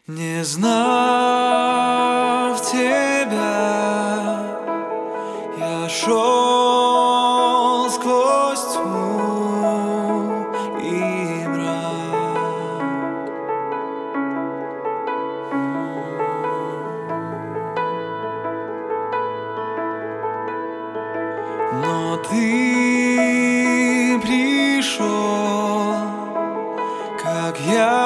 Не знав тебя, я шел сквозь тьму и мрак. Но ты пришел, как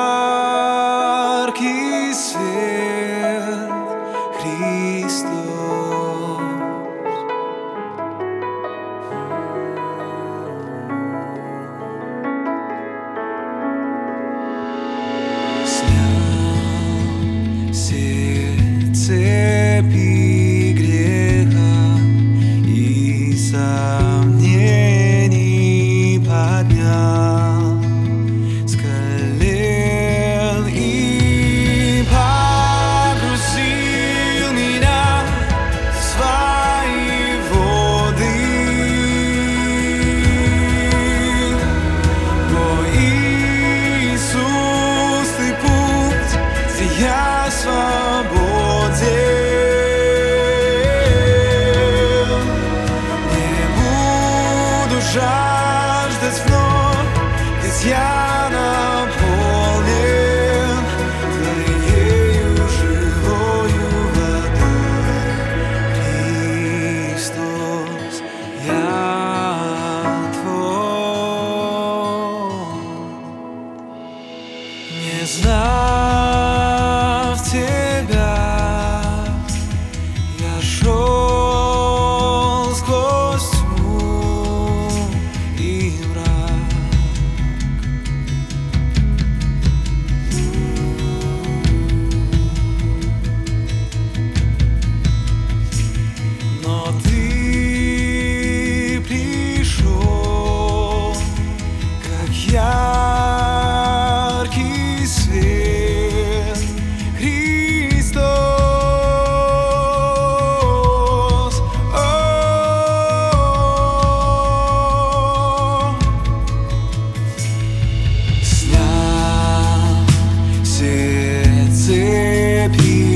яркий свет, Христос. Снял все цепи греха и сомнений поднял с колен и погрузил меня в свои воды. О, Иисус, ты путь, где я свободен. Жаждать вновь, ведь я наполнен Твоею живою водой. Христос, я Твой. Не знав Тебя, я шел сквозь тьму и мрак. Но ты пришел, как яркий свет, Христос. Снял все цепи